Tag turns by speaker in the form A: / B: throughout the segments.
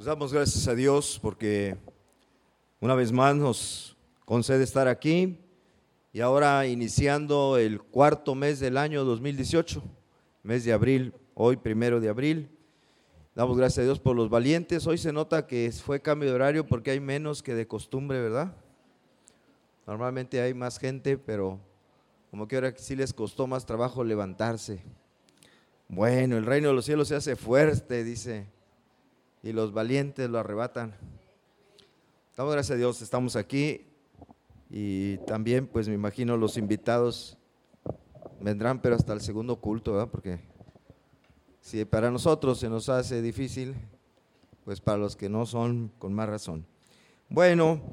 A: Pues damos gracias a Dios porque una vez más nos concede estar aquí y ahora iniciando el cuarto mes del año 2018, mes de abril, hoy 1 de abril. Damos gracias a Dios por los valientes. Hoy se nota que fue cambio de horario porque hay menos que de costumbre, ¿verdad? Normalmente hay más gente, pero como que ahora sí les costó más trabajo levantarse. Bueno, el reino de los cielos se hace fuerte, dice, y los valientes lo arrebatan. Damos gracias a Dios, estamos aquí y también pues me imagino los invitados vendrán, pero hasta el segundo culto, ¿verdad? Porque si para nosotros se nos hace difícil, pues para los que no son, con más razón. Bueno,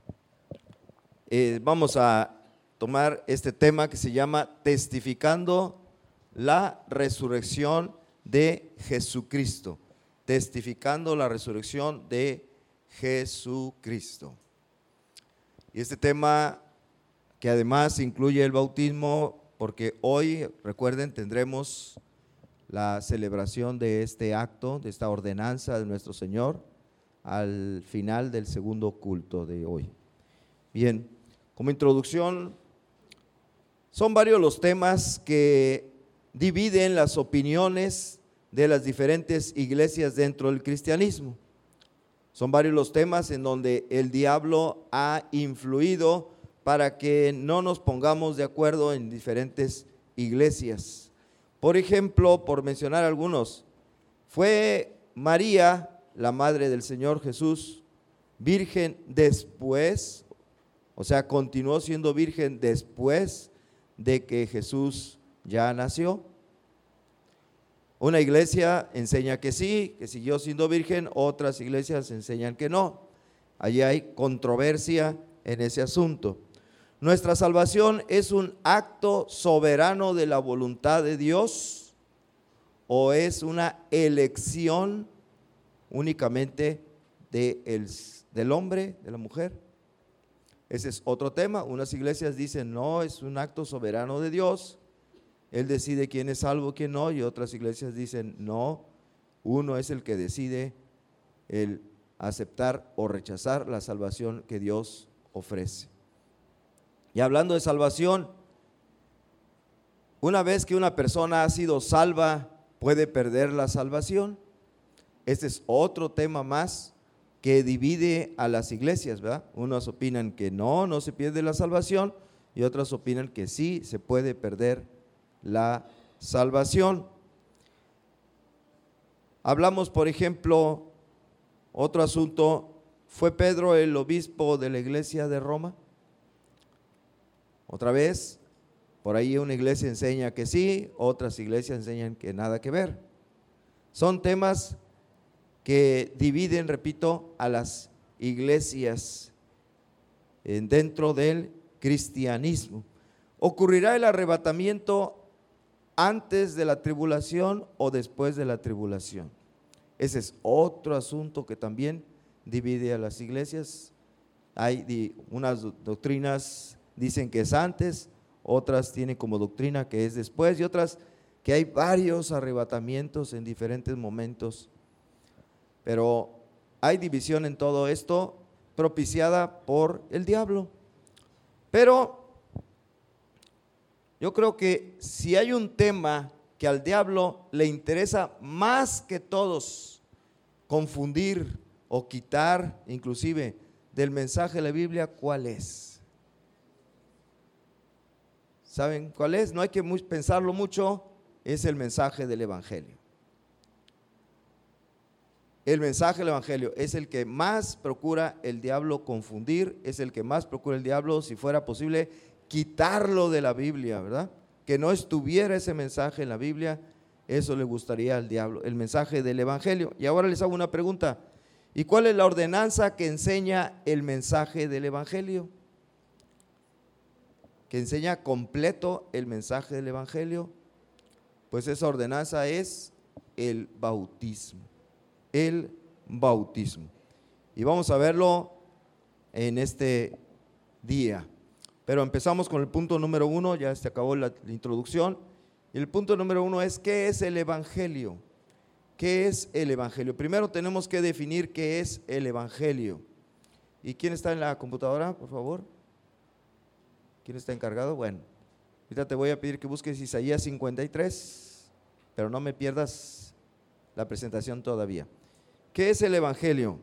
A: vamos a tomar este tema que se llama Testificando la resurrección de Jesucristo. Testificando la resurrección de Jesucristo. Y este tema que además incluye el bautismo, porque hoy, recuerden, tendremos la celebración de este acto, de esta ordenanza de nuestro Señor, al final del segundo culto de hoy. Bien, como introducción, son varios los temas que dividen las opiniones de las diferentes iglesias dentro del cristianismo. Son varios los temas en donde el diablo ha influido para que no nos pongamos de acuerdo en diferentes iglesias. Por ejemplo, por mencionar algunos, ¿fue María, la madre del Señor Jesús, virgen después? O sea, ¿continuó siendo virgen después de que Jesús ya nació? Una iglesia enseña que sí, que siguió siendo virgen, otras iglesias enseñan que no. Allí hay controversia en ese asunto. ¿Nuestra salvación es un acto soberano de la voluntad de Dios o es una elección únicamente del hombre, de la mujer? Ese es otro tema. Unas iglesias dicen no, es un acto soberano de Dios. Él decide quién es salvo, quién no, y otras iglesias dicen no, uno es el que decide el aceptar o rechazar la salvación que Dios ofrece. Y hablando de salvación, una vez que una persona ha sido salva, ¿puede perder la salvación? Este es otro tema más que divide a las iglesias, ¿verdad? Unos opinan que no se pierde la salvación y otras opinan que sí se puede perder la salvación. Hablamos, por ejemplo, otro asunto, ¿fue Pedro el obispo de la iglesia de Roma? Otra vez, por ahí una iglesia enseña que sí, otras iglesias enseñan que nada que ver. Son temas que dividen, repito, a las iglesias dentro del cristianismo. ¿Ocurrirá el arrebatamiento antes de la tribulación o después de la tribulación? Ese es otro asunto que también divide a las iglesias. Hay unas doctrinas dicen que es antes, otras tienen como doctrina que es después y otras que hay varios arrebatamientos en diferentes momentos. Pero hay división en todo esto propiciada por el diablo. Pero yo creo que si hay un tema que al diablo le interesa más que todos confundir o quitar inclusive del mensaje de la Biblia, ¿cuál es? ¿Saben cuál es? No hay que pensarlo mucho, es el mensaje del evangelio. El mensaje del evangelio es el que más procura el diablo confundir, es el que más procura el diablo, si fuera posible, quitarlo de la Biblia, ¿verdad? Que no estuviera ese mensaje en la Biblia, eso le gustaría al diablo, el mensaje del evangelio. Y ahora les hago una pregunta, ¿y cuál es la ordenanza que enseña el mensaje del evangelio? Que enseña completo el mensaje del evangelio. Pues esa ordenanza es el bautismo. El bautismo. Y vamos a verlo en este día. Pero empezamos con el punto número 1, ya se acabó la introducción. Y el punto número 1 es, ¿qué es el evangelio? ¿qué es el evangelio? Primero tenemos que definir qué es el evangelio. ¿Y quién está en la computadora, por favor? ¿Quién está encargado? Bueno, ahorita te voy a pedir que busques Isaías 53, pero no me pierdas la presentación todavía. ¿Qué es el evangelio?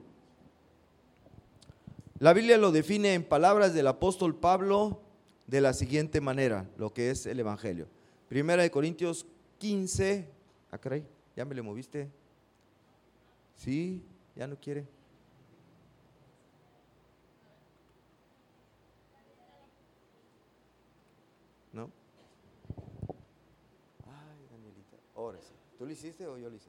A: La Biblia lo define en palabras del apóstol Pablo de la siguiente manera, lo que es el evangelio. Primera de Corintios 15, caray, ¿ya me le moviste? Sí, ya no quiere. ¿No? Ay, Danielita, ahora sí. ¿Tú lo hiciste o yo lo hice?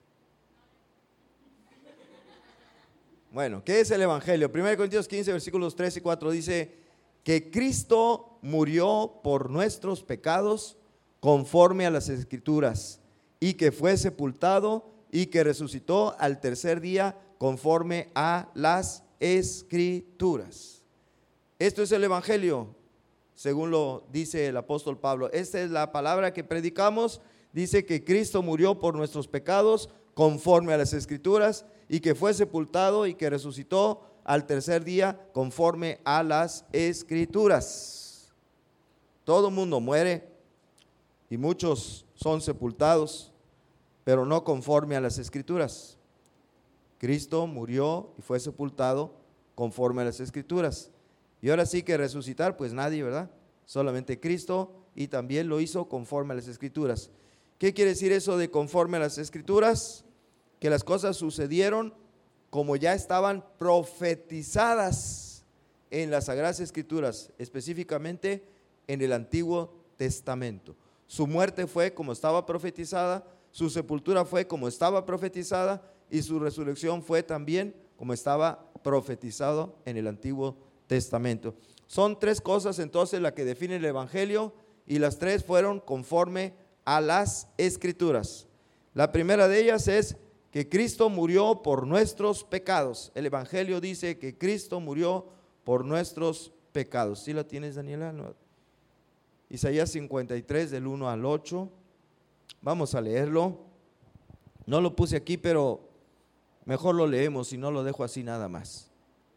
A: Bueno, ¿qué es el evangelio? 1 Corintios 15, versículos 3 y 4 dice que Cristo murió por nuestros pecados conforme a las escrituras, y que fue sepultado y que resucitó al tercer día conforme a las escrituras. Esto es el evangelio, según lo dice el apóstol Pablo. Esta es la palabra que predicamos. Dice que Cristo murió por nuestros pecados conforme a las escrituras, y que fue sepultado y que resucitó al tercer día conforme a las escrituras. Todo mundo muere y muchos son sepultados, pero no conforme a las escrituras. Cristo murió y fue sepultado conforme a las escrituras. Y ahora sí que resucitar, pues nadie, ¿verdad? Solamente Cristo, y también lo hizo conforme a las escrituras. ¿Qué quiere decir eso de conforme a las escrituras? Que las cosas sucedieron como ya estaban profetizadas en las Sagradas Escrituras, específicamente en el Antiguo Testamento. Su muerte fue como estaba profetizada, su sepultura fue como estaba profetizada, y su resurrección fue también como estaba profetizado en el Antiguo Testamento. Son tres cosas entonces las que definen el evangelio, y las tres fueron conforme a las Escrituras. La primera de ellas es que Cristo murió por nuestros pecados. El evangelio dice que Cristo murió por nuestros pecados. ¿Sí la tienes, Daniela? No. Isaías 53 del 1 al 8. Vamos a leerlo. No lo puse aquí, pero mejor lo leemos, y no lo dejo así nada más.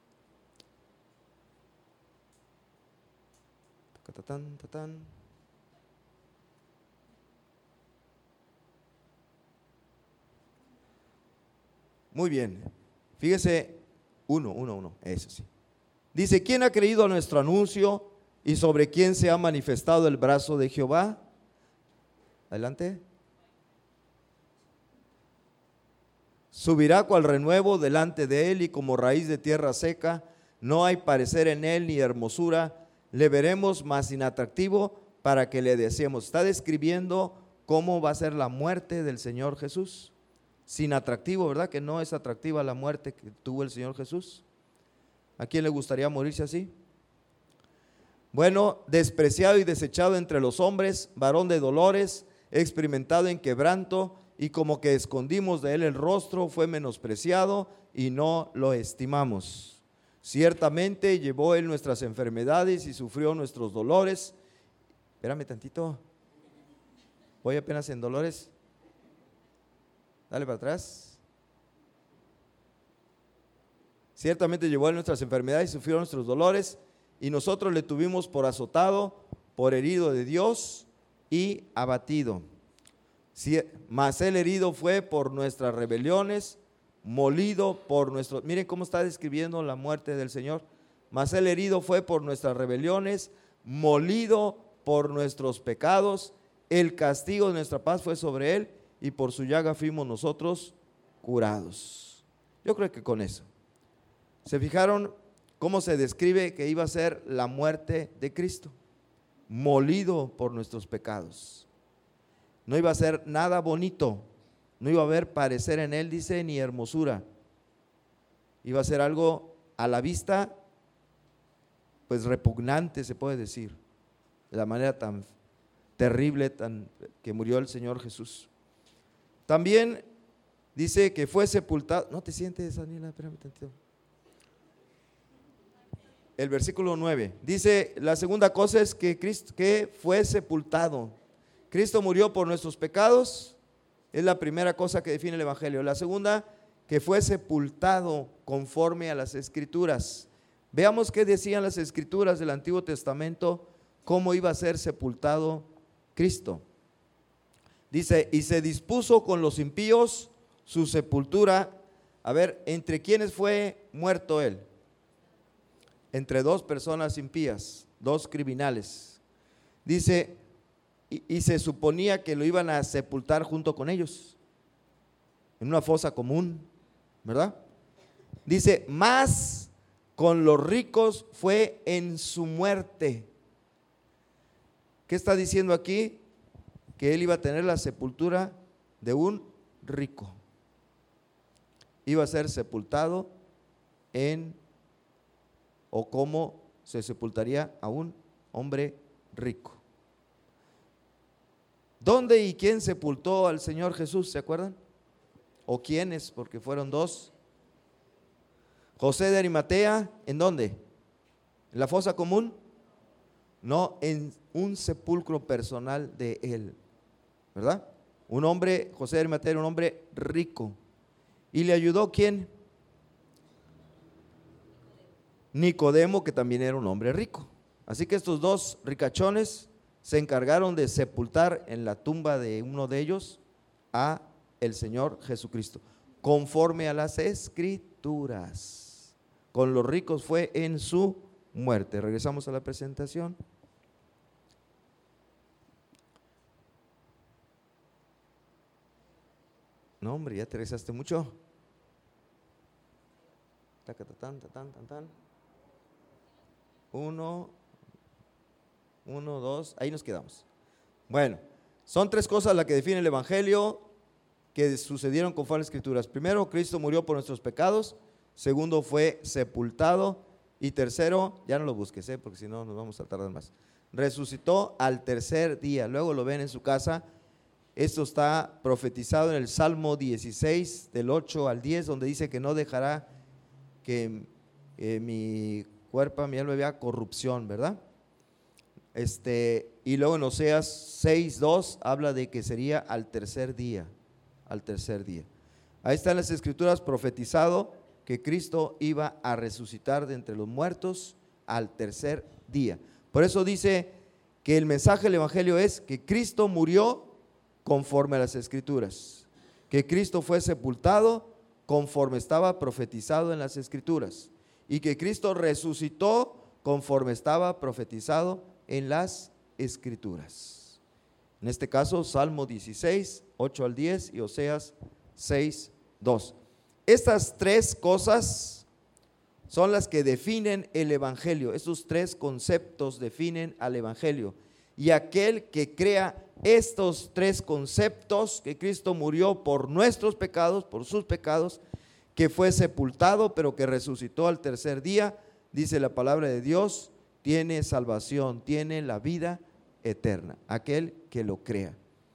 A: Tatán, tatán. Muy bien, fíjese, uno, eso sí. Dice: ¿quién ha creído a nuestro anuncio, y sobre quién se ha manifestado el brazo de Jehová? Adelante. Subirá cual renuevo delante de él, y como raíz de tierra seca, no hay parecer en él ni hermosura, le veremos más inatractivo para que le deseemos. Está describiendo cómo va a ser la muerte del Señor Jesús. Sin atractivo, ¿verdad? Que no es atractiva la muerte que tuvo el Señor Jesús. ¿A quién le gustaría morirse así? Bueno, despreciado y desechado entre los hombres, varón de dolores, experimentado en quebranto, y como que escondimos de él el rostro, fue menospreciado y no lo estimamos. Ciertamente llevó él nuestras enfermedades y sufrió nuestros dolores. Espérame tantito, voy apenas en dolores. Dale para atrás. Ciertamente llevó él nuestras enfermedades y sufrió nuestros dolores, y nosotros le tuvimos por azotado, por herido de Dios y abatido. Mas él herido fue por nuestras rebeliones, molido por nuestros... Miren cómo está describiendo la muerte del Señor. Mas él herido fue por nuestras rebeliones, molido por nuestros pecados. El castigo de nuestra paz fue sobre él, y por su llaga fuimos nosotros curados. Yo creo que con eso. ¿Se fijaron cómo se describe que iba a ser la muerte de Cristo? Molido por nuestros pecados. No iba a ser nada bonito, no iba a haber parecer en él, dice, ni hermosura. Iba a ser algo a la vista, pues repugnante, se puede decir, de la manera tan terrible que murió el Señor Jesús. También dice que fue sepultado. No te sientes, Daniela, espérame tantito. El versículo 9 dice: la segunda cosa es que Cristo, que fue sepultado. Cristo murió por nuestros pecados, Es la primera cosa que define el Evangelio. La segunda, que fue sepultado conforme a las Escrituras. Veamos qué decían las Escrituras del Antiguo Testamento, cómo iba a ser sepultado Cristo. Dice, y se dispuso con los impíos su sepultura. A ver, ¿entre quiénes fue muerto él? Entre dos personas impías, dos criminales. Dice, y se suponía que lo iban a sepultar junto con ellos, en una fosa común, ¿verdad? Dice, más con los ricos fue en su muerte. ¿Qué está diciendo aquí? Que él iba a tener la sepultura de un rico. Iba a ser sepultado o como se sepultaría a un hombre rico. ¿Dónde y quién sepultó al Señor Jesús? ¿Se acuerdan? ¿O quiénes? Porque fueron dos. José de Arimatea, ¿en dónde? ¿En la fosa común? No, en un sepulcro personal de él, ¿verdad? Un hombre, José de Arimatea era un hombre rico. ¿Y le ayudó quién? Nicodemo, que también era un hombre rico. Así que estos dos ricachones se encargaron de sepultar en la tumba de uno de ellos a el Señor Jesucristo, conforme a las Escrituras. Con los ricos fue en su muerte. Regresamos a la presentación. No, hombre, ya te regresaste mucho. Uno, dos, ahí nos quedamos. Bueno, son tres cosas las que define el Evangelio que sucedieron conforme a las Escrituras. Primero, Cristo murió por nuestros pecados. Segundo, fue sepultado. Y tercero, ya no lo busques, porque si no nos vamos a tardar más. Resucitó al tercer día. Luego lo ven en su casa. Esto está profetizado en el Salmo 16, del 8 al 10, donde dice que no dejará que mi cuerpo, mi alma vea corrupción, ¿verdad? Y luego en Oseas 6, 2 habla de que sería al tercer día, al tercer día. Ahí están las Escrituras profetizado que Cristo iba a resucitar de entre los muertos al tercer día. Por eso dice que el mensaje del Evangelio es que Cristo murió conforme a las Escrituras, que Cristo fue sepultado conforme estaba profetizado en las Escrituras y que Cristo resucitó conforme estaba profetizado en las Escrituras. En este caso, Salmo 16, 8 al 10 y Oseas 6, 2. Estas tres cosas son las que definen el Evangelio. Estos tres conceptos definen al Evangelio. Y aquel que crea estos tres conceptos, que Cristo murió por nuestros pecados, por sus pecados, que fue sepultado pero que resucitó al tercer día, dice la palabra de Dios, tiene salvación, tiene la vida eterna, aquel que lo crea.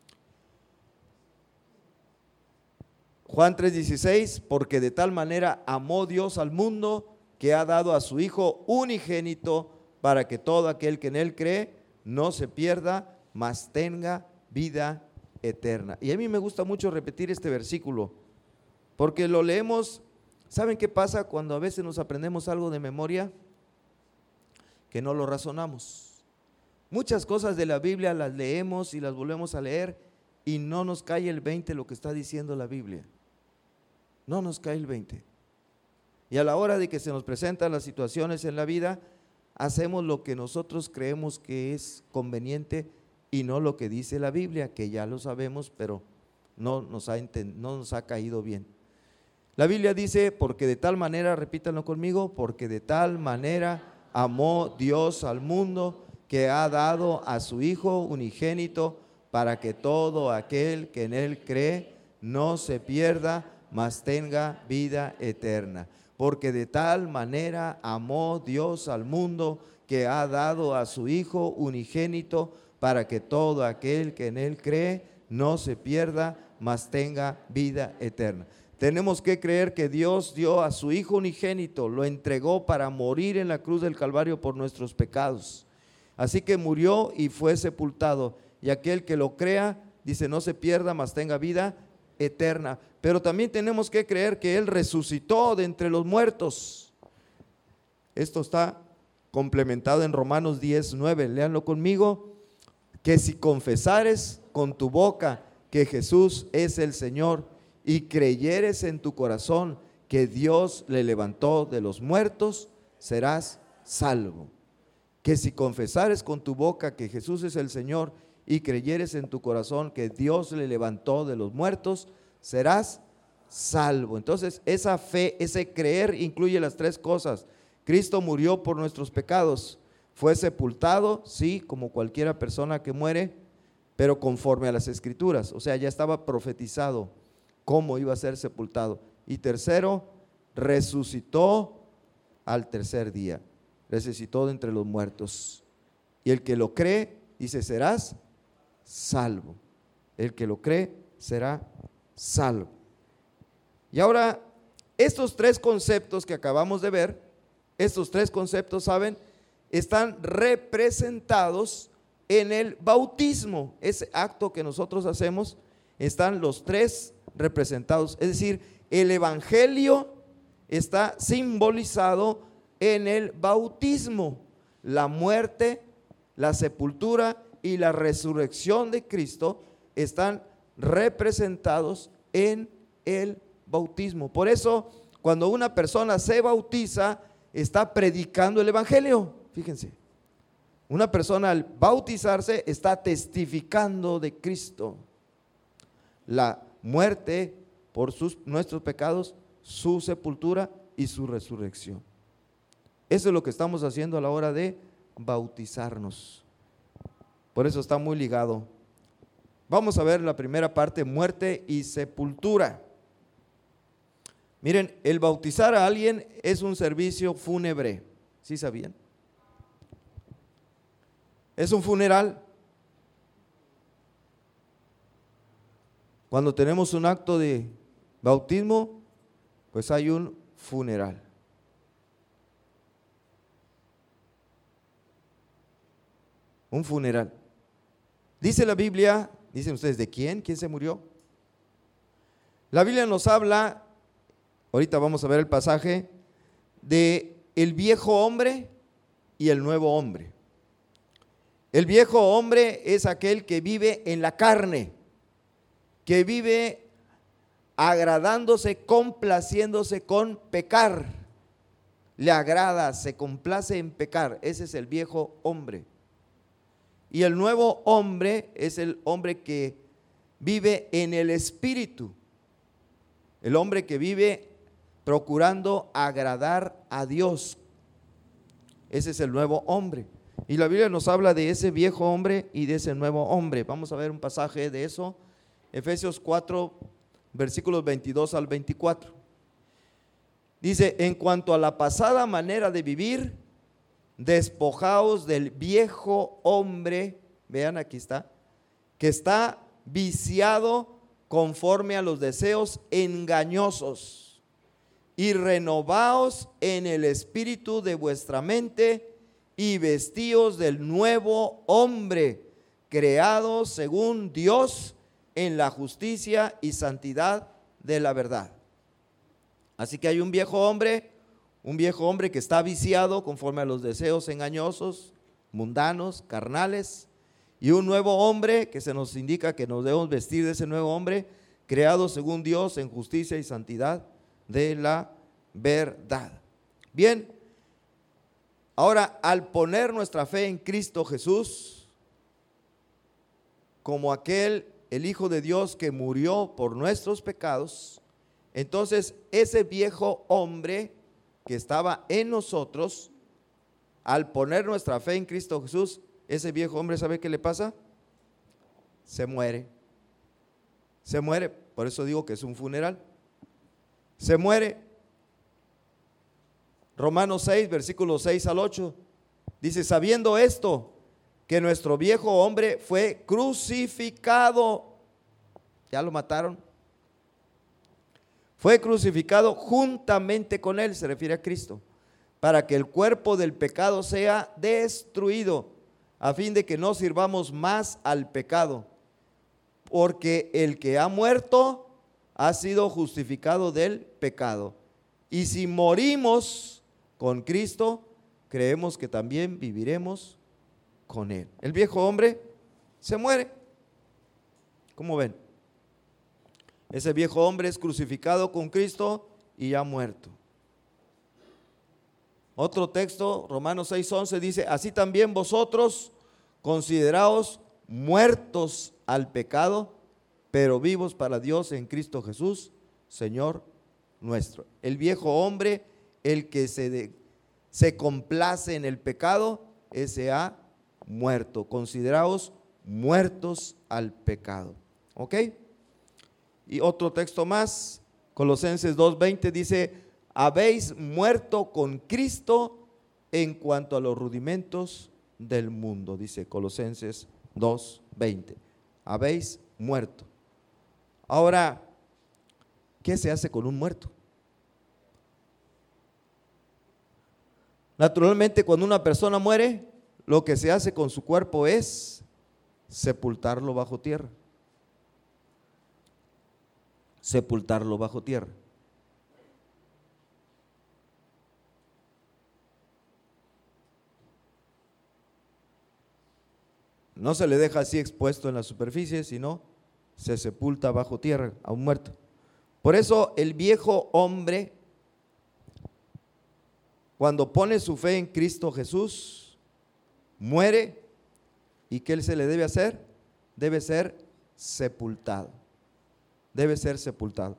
A: Juan 3:16, porque de tal manera amó Dios al mundo que ha dado a su Hijo unigénito para que todo aquel que en él cree no se pierda, mas tenga vida eterna. Y a mí me gusta mucho repetir este versículo, porque lo leemos. ¿Saben qué pasa cuando a veces nos aprendemos algo de memoria? Que no lo razonamos. Muchas cosas de la Biblia las leemos y las volvemos a leer y no nos cae el 20 lo que está diciendo la Biblia. No nos cae el 20. Y a la hora de que se nos presentan las situaciones en la vida, hacemos lo que nosotros creemos que es conveniente y no lo que dice la Biblia, que ya lo sabemos, pero no nos ha caído bien. La Biblia dice, porque de tal manera, repítanlo conmigo, porque de tal manera amó Dios al mundo que ha dado a su Hijo unigénito para que todo aquel que en él cree no se pierda, mas tenga vida eterna. Porque de tal manera amó Dios al mundo que ha dado a su Hijo unigénito para que todo aquel que en él cree no se pierda, mas tenga vida eterna. Tenemos que creer que Dios dio a su Hijo unigénito, lo entregó para morir en la cruz del Calvario por nuestros pecados. Así que murió y fue sepultado, y aquel que lo crea dice, no se pierda, mas tenga vida eterna. Pero también tenemos que creer que Él resucitó de entre los muertos. Esto está complementado en Romanos 10:9, léanlo conmigo, que si confesares con tu boca que Jesús es el Señor y creyeres en tu corazón que Dios le levantó de los muertos, serás salvo. Que si confesares con tu boca que Jesús es el Señor y creyeres en tu corazón que Dios le levantó de los muertos, serás salvo. Entonces, esa fe, ese creer incluye las tres cosas. Cristo murió por nuestros pecados, fue sepultado, sí, como cualquiera persona que muere, pero conforme a las Escrituras, o sea, ya estaba profetizado cómo iba a ser sepultado. Y tercero, resucitó al tercer día, resucitó de entre los muertos. Y el que lo cree, dice, serás salvo. El que lo cree será salvo. Y ahora, estos tres conceptos que acabamos de ver, estos tres conceptos, ¿saben?, están representados en el bautismo. Ese acto que nosotros hacemos, están los tres representados. Es decir, el evangelio está simbolizado en el bautismo. La muerte, la sepultura y la resurrección de Cristo están representados en el bautismo. Por eso, cuando una persona se bautiza, está predicando el evangelio. Fíjense, una persona al bautizarse está testificando de Cristo, la muerte por nuestros pecados, su sepultura y su resurrección. Eso es lo que estamos haciendo a la hora de bautizarnos. Por eso está muy ligado. Vamos a ver la primera parte, muerte y sepultura. Miren, el bautizar a alguien es un servicio fúnebre, ¿sí sabían? Es un funeral. Cuando tenemos un acto de bautismo, pues hay un funeral. Un funeral. Dice la Biblia, dicen ustedes, ¿de quién? ¿Quién se murió? La Biblia nos habla, ahorita vamos a ver el pasaje, de el viejo hombre y el nuevo hombre. El viejo hombre es aquel que vive en la carne, que vive agradándose, complaciéndose con pecar. Le agrada, se complace en pecar. Ese es el viejo hombre. Y el nuevo hombre es el hombre que vive en el espíritu. El hombre que vive procurando agradar a Dios. Ese es el nuevo hombre. Y la Biblia nos habla de ese viejo hombre y de ese nuevo hombre. Vamos a ver un pasaje de eso. Efesios 4, versículos 22 al 24. Dice, en cuanto a la pasada manera de vivir, despojaos del viejo hombre, vean aquí está, que está viciado conforme a los deseos engañosos, y renovaos en el espíritu de vuestra mente, y vestíos del nuevo hombre, creado según Dios en la justicia y santidad de la verdad. Así que hay un viejo hombre que está viciado conforme a los deseos engañosos, mundanos, carnales, y un nuevo hombre que se nos indica que nos debemos vestir de ese nuevo hombre, creado según Dios en justicia y santidad de la verdad. Bien, ahora al poner nuestra fe en Cristo Jesús, como aquel, el Hijo de Dios que murió por nuestros pecados, entonces ese viejo hombre que estaba en nosotros, al poner nuestra fe en Cristo Jesús, ese viejo hombre, ¿sabe qué le pasa? Se muere. Se muere, por eso digo que es un funeral. Se muere. Romanos 6, versículos 6 al 8, dice, sabiendo esto, que nuestro viejo hombre fue crucificado, ya lo mataron, fue crucificado juntamente con él, se refiere a Cristo, para que el cuerpo del pecado sea destruido, a fin de que no sirvamos más al pecado. porque el que ha muerto ha sido justificado del pecado. Y si morimos con Cristo, creemos que también viviremos con Él. El viejo hombre se muere. ¿Cómo ven? Ese viejo hombre es crucificado con Cristo y ha muerto. Otro texto, Romanos 6:11 dice, así también vosotros consideraos muertos al pecado, pero vivos para Dios en Cristo Jesús, Señor nuestro. El viejo hombre, el que se complace en el pecado, ese ha muerto. Consideraos muertos al pecado. ¿Ok? Y otro texto más, Colosenses 2:20 dice, habéis muerto con Cristo en cuanto a los rudimentos del mundo, dice Colosenses 2:20. Habéis muerto. Ahora, ¿qué se hace con un muerto? Naturalmente, cuando una persona muere, lo que se hace con su cuerpo es sepultarlo bajo tierra. Sepultarlo bajo tierra. No se le deja así expuesto en la superficie, sino se sepulta bajo tierra a un muerto. Por eso el viejo hombre, cuando pone su fe en Cristo Jesús, muere. ¿Y qué se le debe hacer? Debe ser sepultado. Debe ser sepultado.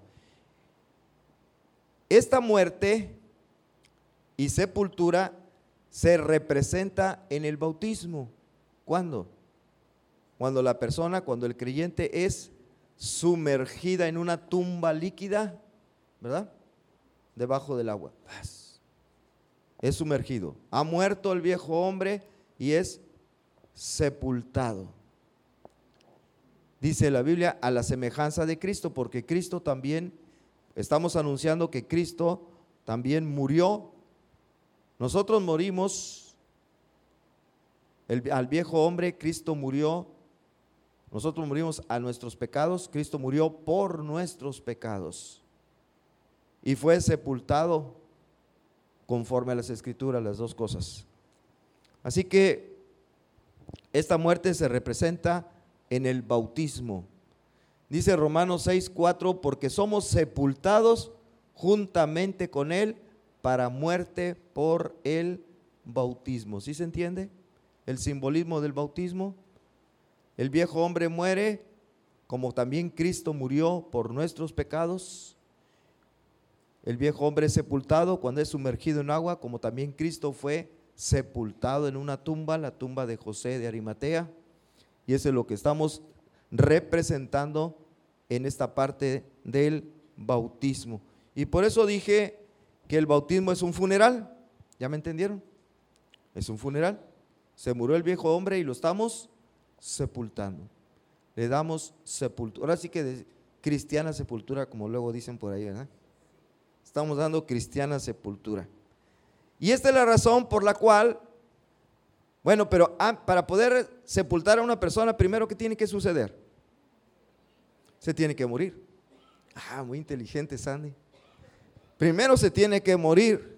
A: Esta muerte y sepultura se representa en el bautismo. ¿Cuándo? Cuando el creyente es sumergida en una tumba líquida, ¿verdad? Debajo del agua. Es sumergido. Ha muerto el viejo hombre y es sepultado. Dice la Biblia, a la semejanza de Cristo, porque Cristo también, estamos anunciando que Cristo también murió. Nosotros morimos, al viejo hombre, Cristo murió. Nosotros morimos a nuestros pecados, Cristo murió por nuestros pecados y fue sepultado conforme a las Escrituras, las dos cosas. Así que esta muerte se representa en el bautismo. Dice Romanos 6:4, porque somos sepultados juntamente con Él para muerte por el bautismo. ¿Sí se entiende el simbolismo del bautismo? El viejo hombre muere, como también Cristo murió por nuestros pecados. El viejo hombre es sepultado cuando es sumergido en agua, como también Cristo fue sepultado en una tumba, la tumba de José de Arimatea. Y eso es lo que estamos representando en esta parte del bautismo. Y por eso dije que el bautismo es un funeral. ¿Ya me entendieron? Es un funeral. Se murió el viejo hombre y lo estamos sepultando. Le damos sepultura. Ahora sí que de cristiana sepultura, como luego dicen por ahí, ¿verdad? Estamos dando cristiana sepultura. Y esta es la razón por la cual, bueno, pero para poder sepultar a una persona, primero, ¿qué tiene que suceder? Se tiene que morir. Muy inteligente, Sandy. Primero se tiene que morir.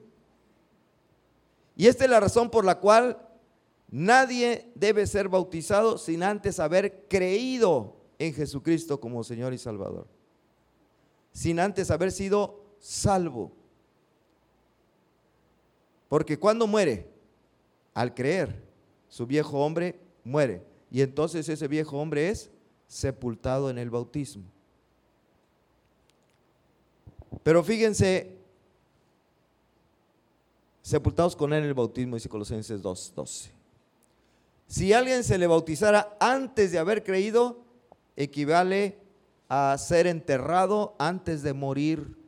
A: Y esta es la razón por la cual nadie debe ser bautizado sin antes haber creído en Jesucristo como Señor y Salvador. Sin antes haber sido salvo. Porque cuando muere, al creer, su viejo hombre muere. Y entonces ese viejo hombre es sepultado en el bautismo. Pero fíjense, sepultados con él en el bautismo, dice Colosenses 2:12. Si alguien se le bautizara antes de haber creído, equivale a ser enterrado antes de morir.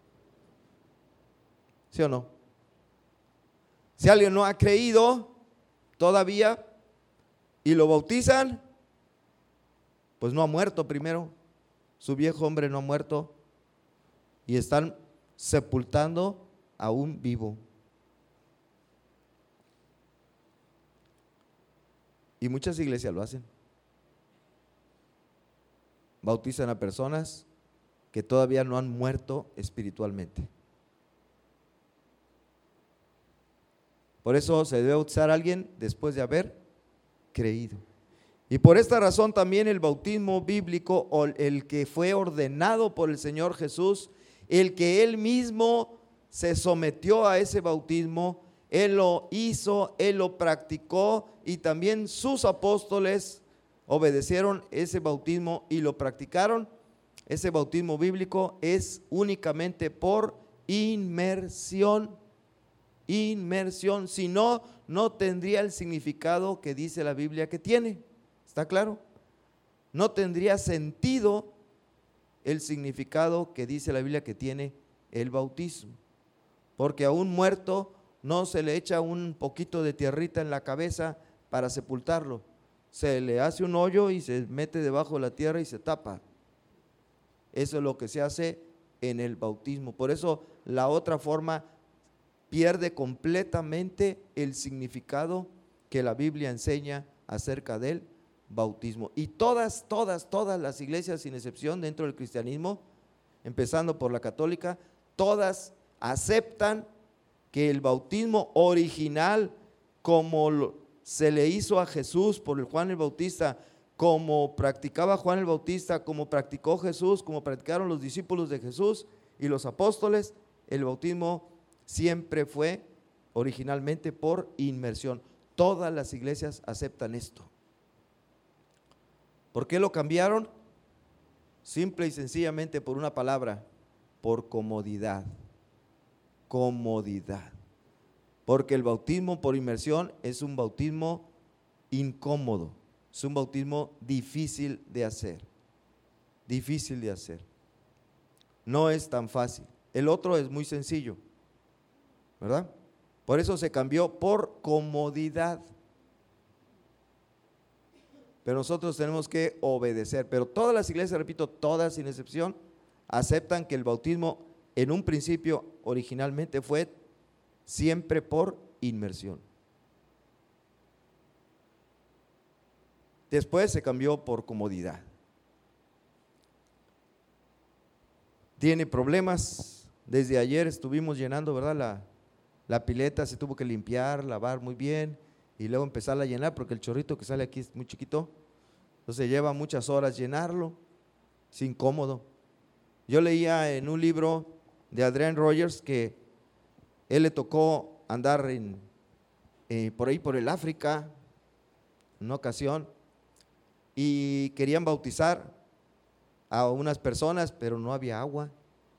A: ¿Sí o no? Si alguien no ha creído todavía y lo bautizan, pues no ha muerto primero. Su viejo hombre no ha muerto y están sepultando a un vivo. Y muchas iglesias lo hacen. bautizan a personas que todavía no han muerto espiritualmente. Por eso se debe bautizar a alguien después de haber creído. Y por esta razón también el bautismo bíblico, o el que fue ordenado por el Señor Jesús, el que Él mismo se sometió a ese bautismo, Él lo hizo, Él lo practicó, y también sus apóstoles obedecieron ese bautismo y lo practicaron. Ese bautismo bíblico es únicamente por inmersión. Inmersión, si no, no tendría el significado que dice la Biblia que tiene. ¿Está claro? No tendría sentido el significado que dice la Biblia que tiene el bautismo. Porque a un muerto no se le echa un poquito de tierrita en la cabeza para sepultarlo. Se le hace un hoyo y se mete debajo de la tierra y se tapa. Eso es lo que se hace en el bautismo. Por eso la otra forma pierde completamente el significado que la Biblia enseña acerca del bautismo. Y todas las iglesias, sin excepción, dentro del cristianismo, empezando por la católica, todas aceptan que el bautismo original, como se le hizo a Jesús por el Juan el Bautista, como practicaba Juan el Bautista, como practicó Jesús, como practicaron los discípulos de Jesús y los apóstoles, el bautismo siempre fue originalmente por inmersión. Todas las iglesias aceptan esto. ¿Por qué lo cambiaron? Simple y sencillamente por una palabra: por comodidad. Comodidad. Porque el bautismo por inmersión es un bautismo incómodo, es un bautismo difícil de hacer. Difícil de hacer. No es tan fácil. El otro es muy sencillo, ¿verdad? Por eso se cambió por comodidad. Pero nosotros tenemos que obedecer. Pero todas las iglesias, repito, todas sin excepción, aceptan que el bautismo en un principio originalmente fue siempre por inmersión. Después se cambió por comodidad. Tiene problemas. Desde ayer estuvimos llenando, ¿verdad? La pileta se tuvo que limpiar, lavar muy bien y luego empezarla a llenar, porque el chorrito que sale aquí es muy chiquito. Entonces lleva muchas horas llenarlo. Es incómodo. Yo leía en un libro de Adrian Rogers que él le tocó andar por ahí por el África en una ocasión y querían bautizar a unas personas, pero no había agua.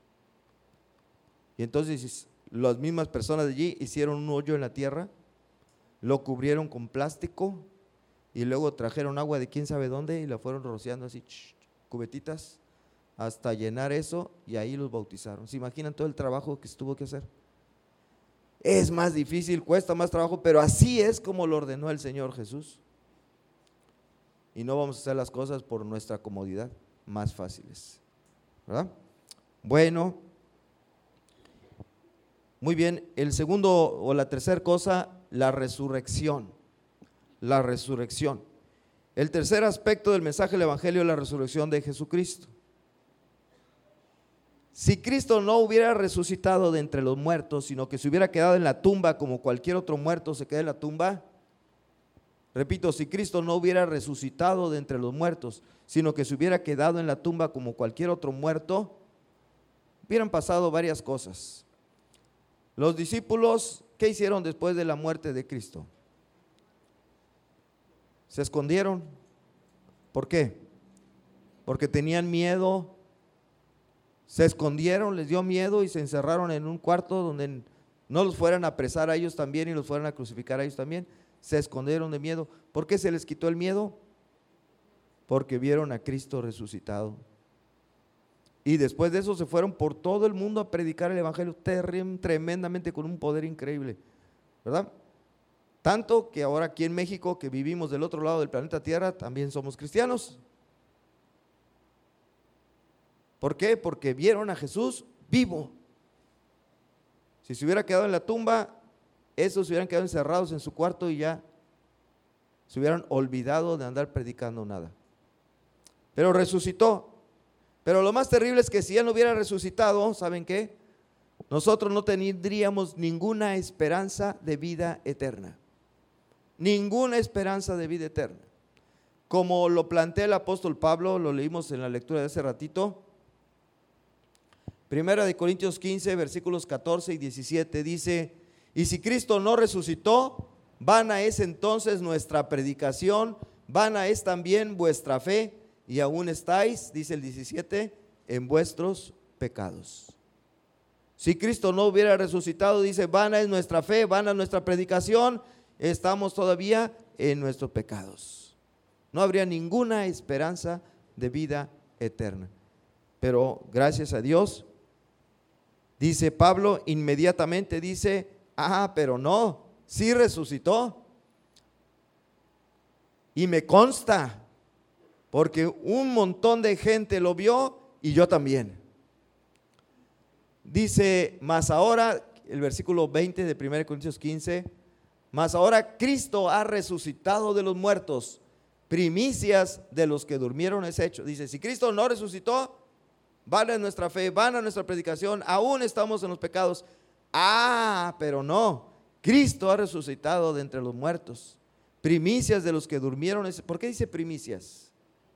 A: Y entonces las mismas personas de allí hicieron un hoyo en la tierra, lo cubrieron con plástico y luego trajeron agua de quién sabe dónde y la fueron rociando así, cubetitas, hasta llenar eso, y ahí los bautizaron. ¿Se imaginan todo el trabajo que se tuvo que hacer? Es más difícil, cuesta más trabajo, pero así es como lo ordenó el Señor Jesús. Y no vamos a hacer las cosas por nuestra comodidad, más fáciles, ¿verdad? Bueno, muy bien. El segundo o la tercera cosa, la resurrección. La resurrección. El tercer aspecto del mensaje del Evangelio es la resurrección de Jesucristo. Si Cristo no hubiera resucitado de entre los muertos, sino que se hubiera quedado en la tumba como cualquier otro muerto se queda en la tumba, repito, si Cristo no hubiera resucitado de entre los muertos, sino que se hubiera quedado en la tumba como cualquier otro muerto, hubieran pasado varias cosas. Los discípulos, ¿qué hicieron después de la muerte de Cristo? Se escondieron. ¿Por qué? Porque tenían miedo. Se escondieron, les dio miedo y se encerraron en un cuarto donde no los fueran a apresar a ellos también y los fueran a crucificar a ellos también. Se escondieron de miedo. ¿Por qué se les quitó el miedo? Porque vieron a Cristo resucitado. Y después de eso se fueron por todo el mundo a predicar el Evangelio tremendamente, con un poder increíble, ¿verdad? Tanto que ahora aquí en México, que vivimos del otro lado del planeta Tierra, también somos cristianos. ¿Por qué? Porque vieron a Jesús vivo. Si se hubiera quedado en la tumba, esos se hubieran quedado encerrados en su cuarto y ya se hubieran olvidado de andar predicando nada. pero resucitó. Pero lo más terrible es que si Él no hubiera resucitado, ¿saben qué? Nosotros no tendríamos ninguna esperanza de vida eterna. Ninguna esperanza de vida eterna. Como lo plantea el apóstol Pablo, lo leímos en la lectura de hace ratito. Primera de Corintios 15, versículos 14 y 17 dice: y si Cristo no resucitó, vana es entonces nuestra predicación, vana es también vuestra fe, y aún estáis, dice el 17, en vuestros pecados. Si Cristo no hubiera resucitado, dice, vana es nuestra fe, vana es nuestra predicación, estamos todavía en nuestros pecados. No habría ninguna esperanza de vida eterna. Pero gracias a Dios, dice Pablo, inmediatamente dice: pero no, sí resucitó. Y me consta, porque un montón de gente lo vio y yo también. Dice, mas ahora, el versículo 20 de 1 Corintios 15, mas ahora Cristo ha resucitado de los muertos, primicias de los que durmieron es hecho. Dice, si Cristo no resucitó, vana es nuestra fe, vana nuestra predicación, aún estamos en los pecados. Pero no, Cristo ha resucitado de entre los muertos, primicias de los que durmieron. ¿Por qué dice primicias?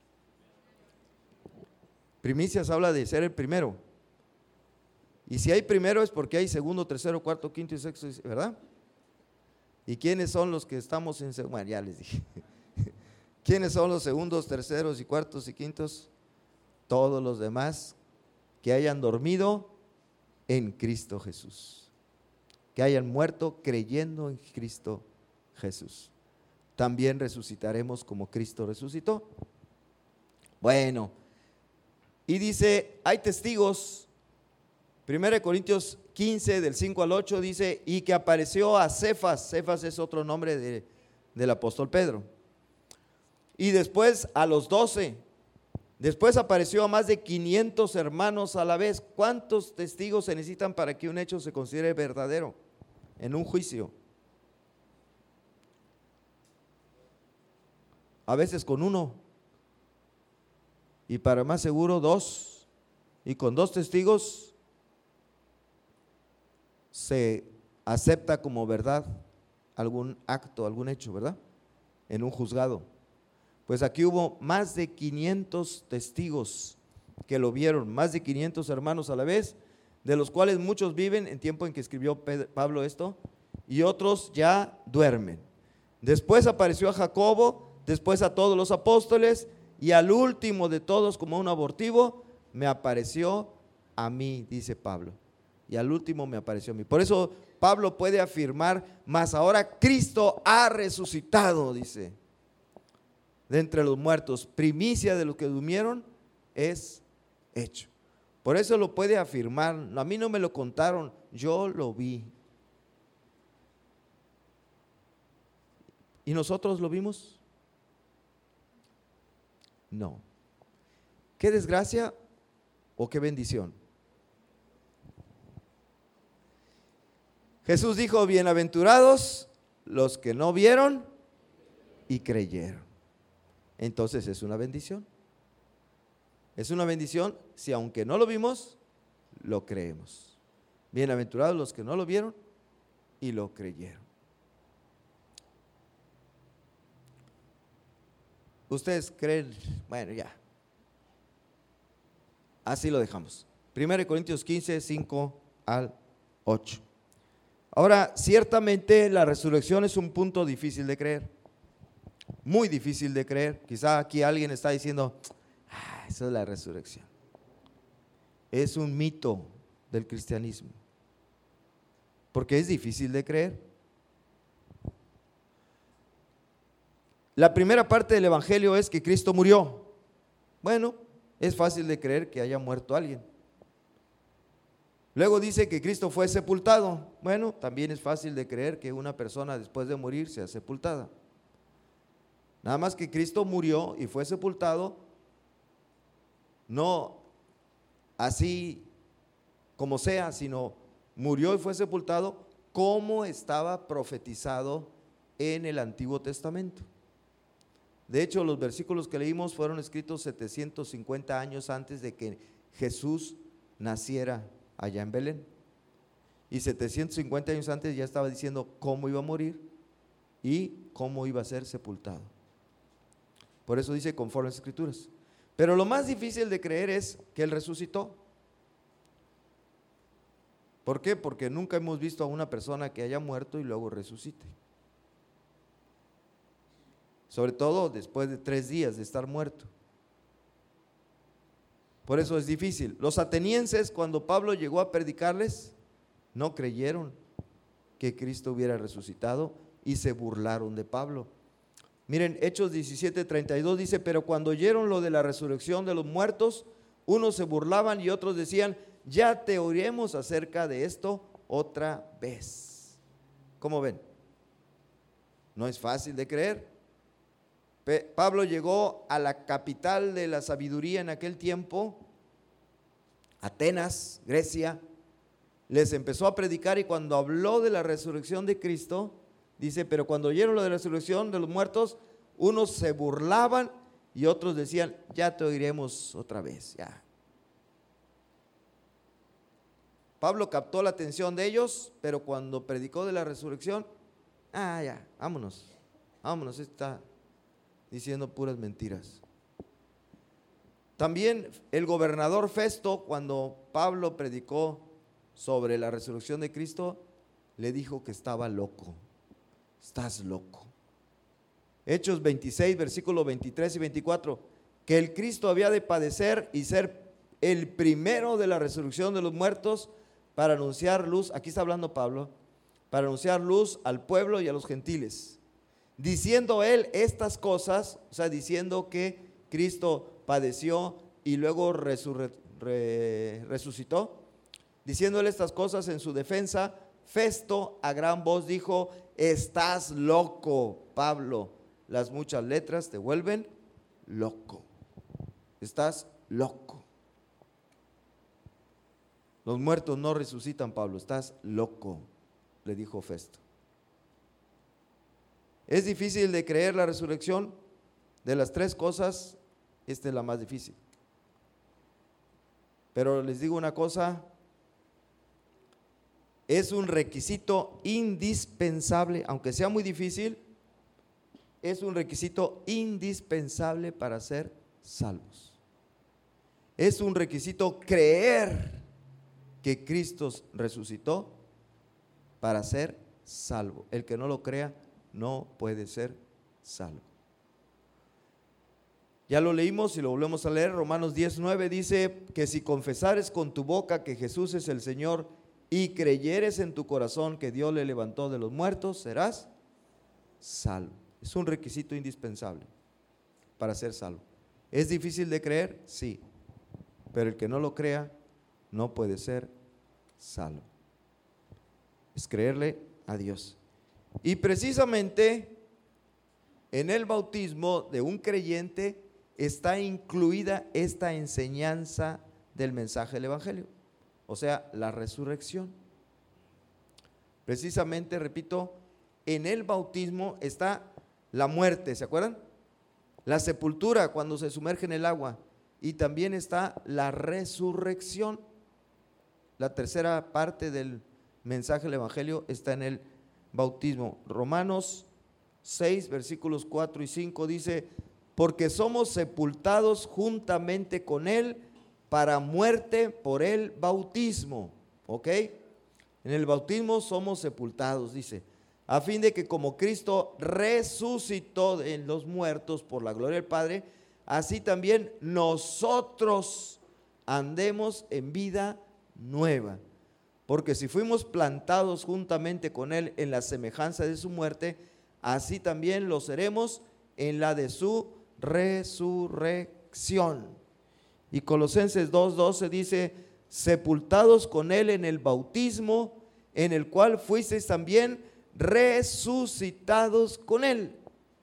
A: Primicias habla de ser el primero. Y si hay primero es porque hay segundo, tercero, cuarto, quinto y sexto, ¿verdad? ¿Y quiénes son los que estamos en segundo? Bueno, ya les dije. ¿Quiénes son los segundos, terceros y cuartos y quintos? Todos los demás que hayan dormido en Cristo Jesús, que hayan muerto creyendo en Cristo Jesús. También resucitaremos como Cristo resucitó. Bueno, y dice, hay testigos. 1 Corintios 15 del 5 al 8 dice, y que apareció a Cefas. Cefas es otro nombre del apóstol Pedro. Y después a los 12. Después apareció a más de 500 hermanos a la vez. ¿Cuántos testigos se necesitan para que un hecho se considere verdadero en un juicio? A veces con uno, y para más seguro 2, y con 2 testigos se acepta como verdad algún acto, algún hecho, ¿verdad? En un juzgado. Pues aquí hubo más de 500 testigos que lo vieron, más de 500 hermanos a la vez, de los cuales muchos viven en tiempo en que escribió Pablo esto, y otros ya duermen. Después apareció a Jacobo, después a todos los apóstoles, y al último de todos, como un abortivo, me apareció a mí, dice Pablo. Y al último me apareció a mí. Por eso Pablo puede afirmar, mas ahora Cristo ha resucitado, dice, de entre los muertos, primicia de los que durmieron es hecho. Por eso lo puede afirmar. A mí no me lo contaron, yo lo vi. ¿Y nosotros lo vimos? No. ¿Qué desgracia o qué bendición? Jesús dijo, bienaventurados los que no vieron y creyeron. Entonces es una bendición. Es una bendición si aunque no lo vimos, lo creemos. Bienaventurados los que no lo vieron y lo creyeron. ¿Ustedes creen? Bueno, ya. Así lo dejamos. 1 Corintios 15, 5 al 8. Ahora, ciertamente la resurrección es un punto difícil de creer. Muy difícil de creer. Quizá aquí alguien está diciendo, eso es la resurrección. Es un mito del cristianismo. Porque es difícil de creer. La primera parte del evangelio es que Cristo murió. Bueno, es fácil de creer que haya muerto alguien. Luego dice que Cristo fue sepultado. Bueno, también es fácil de creer que una persona después de morir sea sepultada. Nada más que Cristo murió y fue sepultado, no así como sea, sino murió y fue sepultado como estaba profetizado en el Antiguo Testamento. De hecho, los versículos que leímos fueron escritos 750 años antes de que Jesús naciera allá en Belén. Y 750 años antes ya estaba diciendo cómo iba a morir y cómo iba a ser sepultado. Por eso dice conforme a las Escrituras. Pero lo más difícil de creer es que Él resucitó. ¿Por qué? Porque nunca hemos visto a una persona que haya muerto y luego resucite. Sobre todo después de 3 días de estar muerto. Por eso es difícil. Los atenienses, cuando Pablo llegó a predicarles, no creyeron que Cristo hubiera resucitado y se burlaron de Pablo. Miren, Hechos 17:32 dice: pero cuando oyeron lo de la resurrección de los muertos, unos se burlaban y otros decían: ya te oiremos acerca de esto otra vez. ¿Cómo ven? No es fácil de creer. Pablo llegó a la capital de la sabiduría en aquel tiempo, Atenas, Grecia, les empezó a predicar, y cuando habló de la resurrección de Cristo, dice: pero cuando oyeron lo de la resurrección de los muertos, unos se burlaban y otros decían: ya te oiremos otra vez. Ya. Pablo captó la atención de ellos, pero cuando predicó de la resurrección, ya, vámonos, está diciendo puras mentiras. También el gobernador Festo, cuando Pablo predicó sobre la resurrección de Cristo, le dijo que estaba loco. Estás loco. Hechos 26, versículos 23 y 24, que el Cristo había de padecer y ser el primero de la resurrección de los muertos, para anunciar luz, aquí está hablando Pablo, para anunciar luz al pueblo y a los gentiles. Diciendo él estas cosas, o sea, diciendo que Cristo padeció y luego resucitó, diciéndole estas cosas en su defensa, Festo a gran voz dijo: estás loco, Pablo, las muchas letras te vuelven loco. Estás loco. Los muertos no resucitan, Pablo, estás loco, le dijo Festo. ¿Es difícil de creer la resurrección? De las 3 cosas, esta es la más difícil. Pero les digo una cosa, es un requisito indispensable, aunque sea muy difícil, es un requisito indispensable para ser salvos. Es un requisito creer que Cristo resucitó para ser salvo. El que no lo crea no puede ser salvo. Ya lo leímos y lo volvemos a leer. Romanos 10:9 dice que si confesares con tu boca que Jesús es el Señor y creyeres en tu corazón que Dios le levantó de los muertos, serás salvo. Es un requisito indispensable para ser salvo. ¿Es difícil de creer? Sí, pero el que no lo crea no puede ser salvo. Es creerle a Dios. Y precisamente en el bautismo de un creyente está incluida esta enseñanza del mensaje del Evangelio, o sea, la resurrección. Precisamente, repito, en el bautismo está la muerte, ¿se acuerdan? La sepultura cuando se sumerge en el agua, y también está la resurrección. La tercera parte del mensaje del Evangelio está en el bautismo. Romanos 6, versículos 4 y 5 dice: porque somos sepultados juntamente con Él para muerte por el bautismo. ¿Ok? En el bautismo somos sepultados, dice, a fin de que como Cristo resucitó en los muertos por la gloria del Padre, así también nosotros andemos en vida nueva. Porque si fuimos plantados juntamente con Él en la semejanza de su muerte, así también lo seremos en la de su resurrección. Y Colosenses 2:12 dice: sepultados con Él en el bautismo, en el cual fuisteis también resucitados con Él.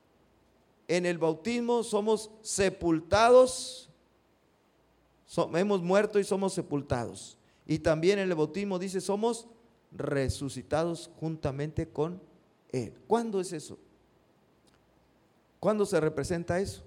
A: En el bautismo somos sepultados, hemos muerto y somos sepultados. Y también en el bautismo dice: somos resucitados juntamente con Él. ¿Cuándo es eso? ¿Cuándo se representa eso?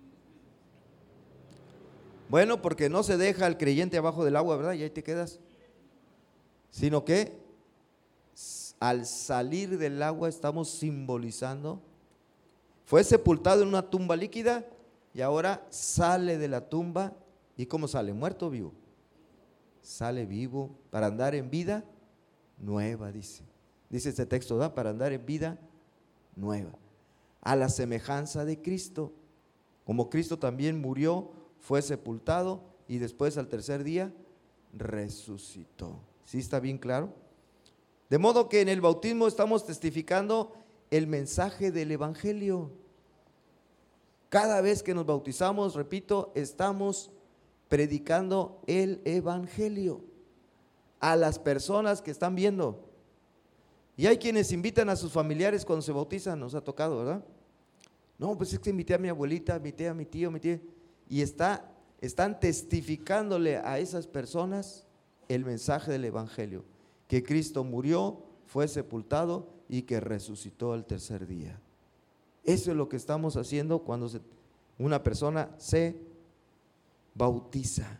A: Bueno, porque no se deja al creyente abajo del agua, ¿verdad? Y ahí te quedas. Sino que al salir del agua estamos simbolizando, fue sepultado en una tumba líquida y ahora sale de la tumba. ¿Y cómo sale? ¿Muerto o vivo? Sale vivo para andar en vida nueva, dice este texto, ¿verdad? Para andar en vida nueva, a la semejanza de Cristo. Como Cristo también murió, fue sepultado y después al tercer día resucitó. ¿Sí está bien claro? De modo que en el bautismo estamos testificando el mensaje del evangelio. Cada vez que nos bautizamos, repito, estamos predicando el evangelio a las personas que están viendo. Y hay quienes invitan a sus familiares cuando se bautizan, nos ha tocado, ¿verdad? No, pues es que invité a mi abuelita, invité a mi tío, mi tía, y están testificándole a esas personas el mensaje del evangelio, que Cristo murió, fue sepultado y que resucitó al tercer día. Eso es lo que estamos haciendo cuando una persona se bautiza.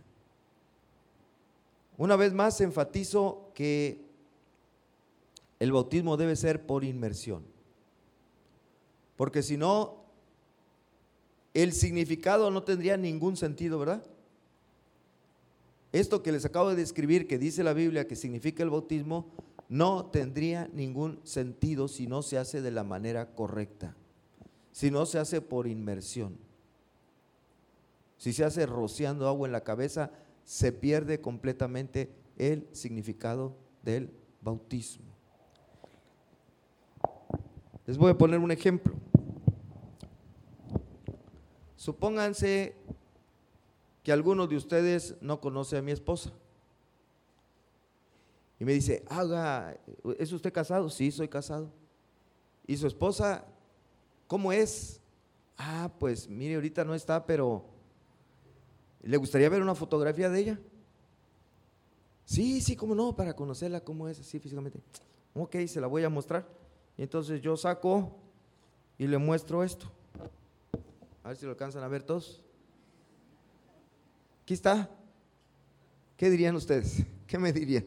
A: Una vez más enfatizo que el bautismo debe ser por inmersión, porque si no, el significado no tendría ningún sentido, ¿verdad? Esto que les acabo de describir, que dice la Biblia que significa el bautismo, no tendría ningún sentido si no se hace de la manera correcta, si no se hace por inmersión. Si se hace rociando agua en la cabeza, se pierde completamente el significado del bautismo. Les voy a poner un ejemplo. Supónganse que alguno de ustedes no conoce a mi esposa y me dice, ¿es usted casado? Sí, soy casado. ¿Y su esposa cómo es? Pues mire, ahorita no está, pero ¿le gustaría ver una fotografía de ella? Sí, cómo no, para conocerla cómo es así físicamente. Ok, se la voy a mostrar. Y entonces yo saco y le muestro esto. A ver si lo alcanzan a ver todos. Aquí está. ¿Qué dirían ustedes? ¿Qué me dirían?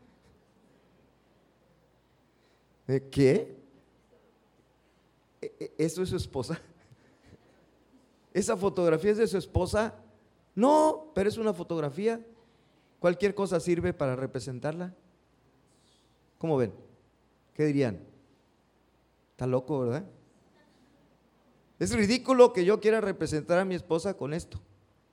A: ¿Qué? ¿Eso es su esposa? ¿Esa fotografía es de su esposa? No, pero es una fotografía. Cualquier cosa sirve para representarla. ¿Cómo ven? ¿Qué dirían? Está loco, ¿verdad? Es ridículo que yo quiera representar a mi esposa con esto.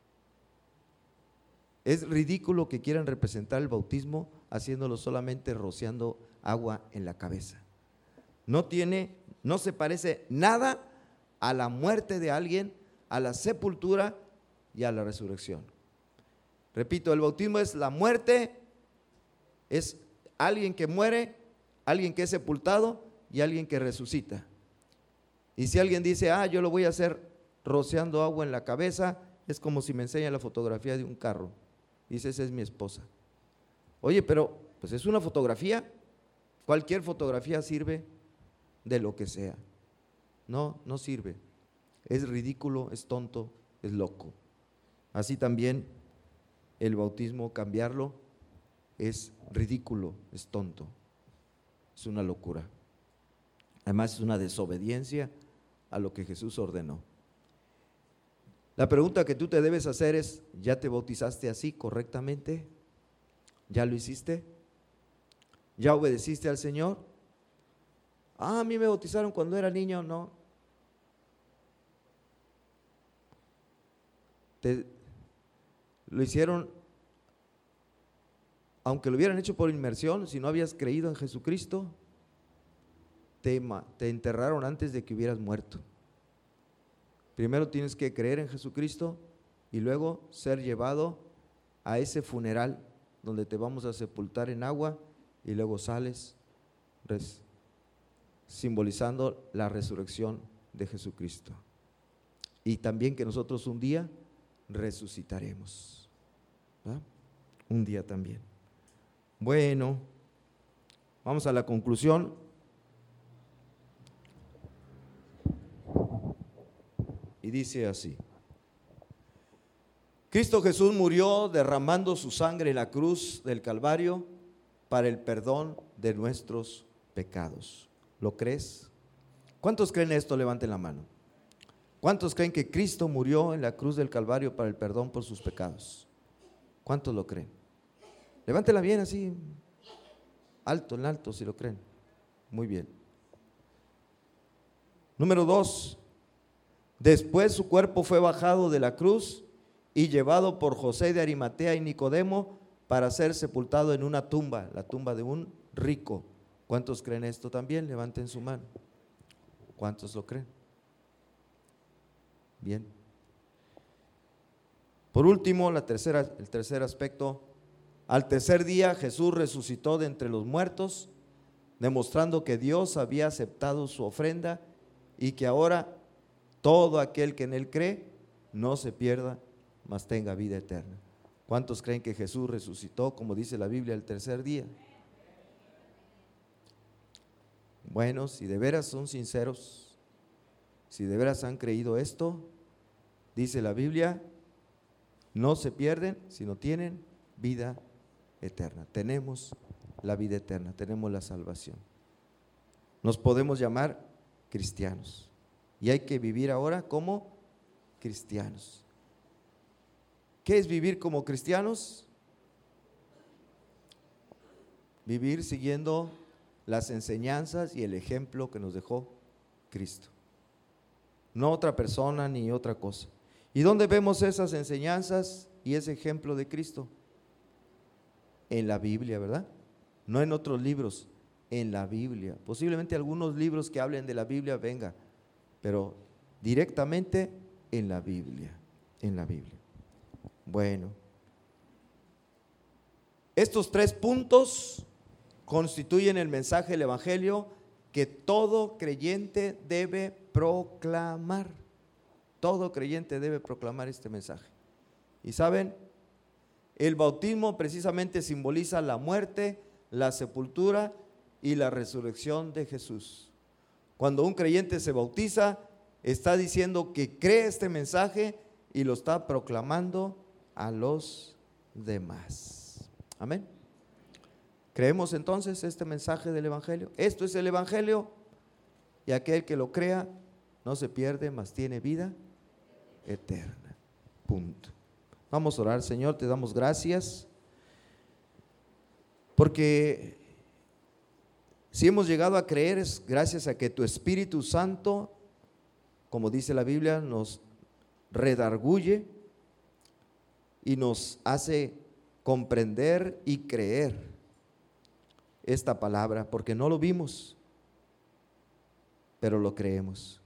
A: Es ridículo que quieran representar el bautismo haciéndolo solamente rociando agua en la cabeza. No se parece nada a la muerte de alguien, a la sepultura y a la resurrección. Repito, el bautismo es la muerte, es alguien que muere, alguien que es sepultado y alguien que resucita. Y si alguien dice, yo lo voy a hacer rociando agua en la cabeza, es como si me enseña la fotografía de un carro. Dice, esa es mi esposa. Oye, pero pues es una fotografía. Cualquier fotografía sirve de lo que sea. No sirve. Es ridículo, es tonto, es loco. Así también el bautismo, cambiarlo, es ridículo, es tonto. Es una locura. Además es una desobediencia a lo que Jesús ordenó. La pregunta que tú te debes hacer es, ¿ya te bautizaste así correctamente? ¿Ya lo hiciste? ¿Ya obedeciste al Señor? A mí me bautizaron cuando era niño. No. Lo hicieron, aunque lo hubieran hecho por inmersión, si no habías creído en Jesucristo, te enterraron antes de que hubieras muerto. Primero tienes que creer en Jesucristo y luego ser llevado a ese funeral donde te vamos a sepultar en agua y luego sales simbolizando la resurrección de Jesucristo. Y también que nosotros un día resucitaremos, ¿verdad? Un día también. Bueno, vamos a la conclusión. y dice así: Cristo Jesús murió derramando su sangre en la cruz del Calvario para el perdón de nuestros pecados. ¿Lo crees? ¿Cuántos creen esto? Levanten la mano. ¿Cuántos creen que Cristo murió en la cruz del Calvario para el perdón por sus pecados? ¿Cuántos lo creen? Levántela bien así, alto, en alto, si lo creen. Muy bien. Número 2. Después su cuerpo fue bajado de la cruz y llevado por José de Arimatea y Nicodemo para ser sepultado en una tumba, la tumba de un rico. ¿Cuántos creen esto también? Levanten su mano. ¿Cuántos lo creen? Bien. Por último, el tercer aspecto: al tercer día Jesús resucitó de entre los muertos, demostrando que Dios había aceptado su ofrenda y que ahora todo aquel que en Él cree no se pierda, mas tenga vida eterna. ¿Cuántos creen que Jesús resucitó, como dice la Biblia, el tercer día? Bueno, si de veras son sinceros, si de veras han creído esto, dice la Biblia, no se pierden, sino tienen vida eterna. Tenemos la vida eterna, tenemos la salvación. Nos podemos llamar cristianos y hay que vivir ahora como cristianos. ¿Qué es vivir como cristianos? Vivir siguiendo las enseñanzas y el ejemplo que nos dejó Cristo, no otra persona ni otra cosa. ¿Y dónde vemos esas enseñanzas y ese ejemplo de Cristo? En la Biblia, ¿verdad? No en otros libros, en la Biblia. Posiblemente algunos libros que hablen de la Biblia venga, pero directamente en la Biblia, en la Biblia. Bueno, estos 3 puntos constituyen el mensaje del Evangelio que todo creyente debe proclamar. Todo creyente debe proclamar este mensaje. Y saben, el bautismo precisamente simboliza la muerte, la sepultura y la resurrección de Jesús. Cuando un creyente se bautiza, está diciendo que cree este mensaje y lo está proclamando a los demás. Amén. ¿Creemos entonces este mensaje del Evangelio? Esto es el Evangelio, y aquel que lo crea no se pierde, mas tiene vida eterna. Punto. Vamos a orar. Señor, te damos gracias porque si hemos llegado a creer es gracias a que tu Espíritu Santo, como dice la Biblia, nos redarguye y nos hace comprender y creer esta palabra, porque no lo vimos, pero lo creemos.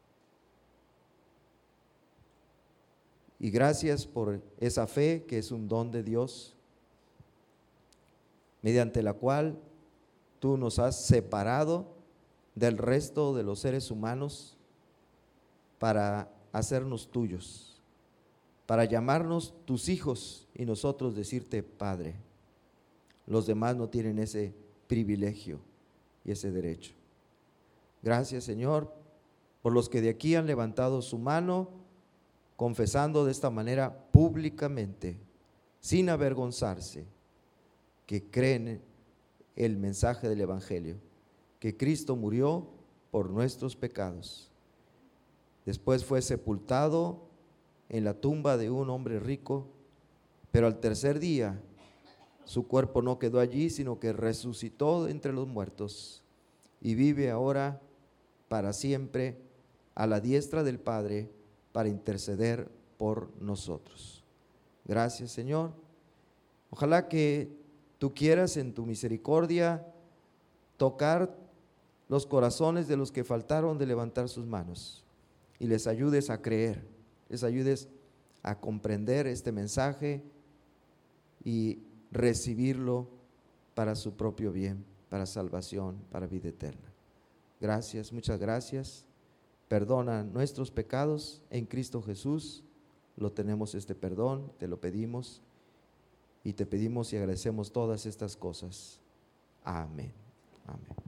A: Y gracias por esa fe que es un don de Dios, mediante la cual tú nos has separado del resto de los seres humanos para hacernos tuyos, para llamarnos tus hijos y nosotros decirte Padre. Los demás no tienen ese privilegio y ese derecho. Gracias, Señor, por los que de aquí han levantado su mano, confesando de esta manera públicamente, sin avergonzarse, que creen el mensaje del Evangelio, que Cristo murió por nuestros pecados. Después fue sepultado en la tumba de un hombre rico, pero al tercer día su cuerpo no quedó allí, sino que resucitó entre los muertos y vive ahora para siempre a la diestra del Padre para interceder por nosotros. Gracias, Señor. Ojalá que tú quieras en tu misericordia tocar los corazones de los que faltaron de levantar sus manos y les ayudes a creer, les ayudes a comprender este mensaje y recibirlo para su propio bien, para salvación, para vida eterna. Gracias, muchas gracias. Perdona nuestros pecados en Cristo Jesús. Lo tenemos este perdón, te lo pedimos y te pedimos y agradecemos todas estas cosas. Amén. Amén.